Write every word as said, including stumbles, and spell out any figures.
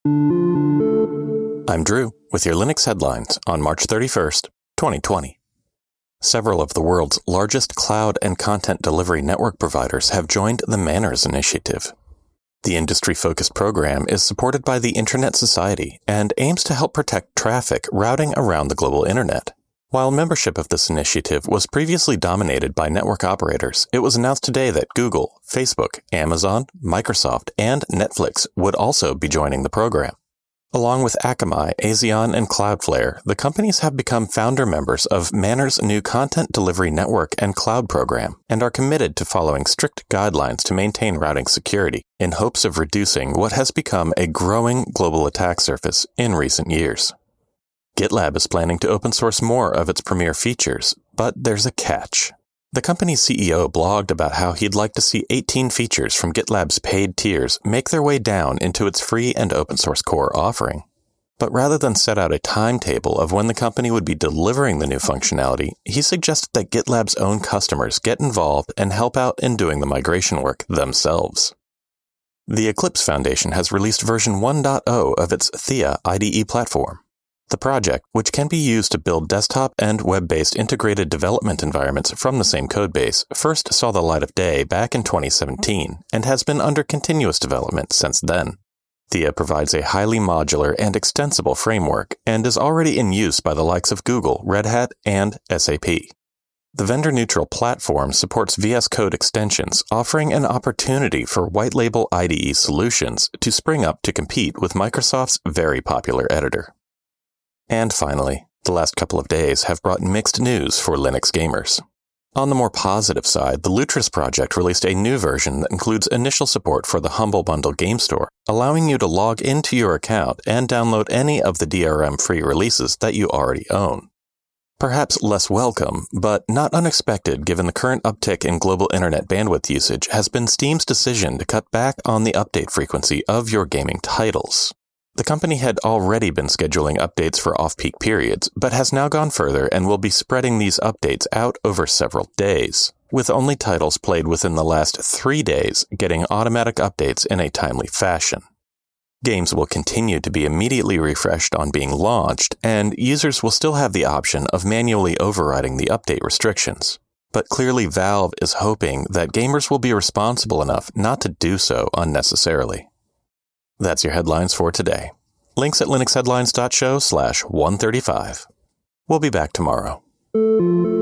I'm Drew with your Linux headlines on March thirty-first, twenty twenty. Several of the world's largest cloud and content delivery network providers have joined the Manners Initiative. The industry-focused program is supported by the Internet Society and aims to help protect traffic routing around the global internet. While membership of this initiative was previously dominated by network operators, it was announced today that Google, Facebook, Amazon, Microsoft, and Netflix would also be joining the program. Along with Akamai, Axion, and Cloudflare, the companies have become founder members of Manners' new Content Delivery Network and Cloud program and are committed to following strict guidelines to maintain routing security in hopes of reducing what has become a growing global attack surface in recent years. GitLab is planning to open source more of its premier features, but there's a catch. The company's C E O blogged about how he'd like to see eighteen features from GitLab's paid tiers make their way down into its free and open source core offering. But rather than set out a timetable of when the company would be delivering the new functionality, he suggested that GitLab's own customers get involved and help out in doing the migration work themselves. The Eclipse Foundation has released version one point oh of its Thea I D E platform. The project, which can be used to build desktop and web-based integrated development environments from the same codebase, first saw the light of day back in twenty seventeen and has been under continuous development since then. Thea provides a highly modular and extensible framework and is already in use by the likes of Google, Red Hat, and S A P. The vendor-neutral platform supports V S Code extensions, offering an opportunity for white-label I D E solutions to spring up to compete with Microsoft's very popular editor. And finally, the last couple of days have brought mixed news for Linux gamers. On the more positive side, the Lutris project released a new version that includes initial support for the Humble Bundle game store, allowing you to log into your account and download any of the D R M-free releases that you already own. Perhaps less welcome, but not unexpected given the current uptick in global internet bandwidth usage, has been Steam's decision to cut back on the update frequency of your gaming titles. The company had already been scheduling updates for off-peak periods, but has now gone further and will be spreading these updates out over several days, with only titles played within the last three days getting automatic updates in a timely fashion. Games will continue to be immediately refreshed on being launched, and users will still have the option of manually overriding the update restrictions. But clearly Valve is hoping that gamers will be responsible enough not to do so unnecessarily. That's your headlines for today. Links at linuxheadlines.show slash 135. We'll be back tomorrow.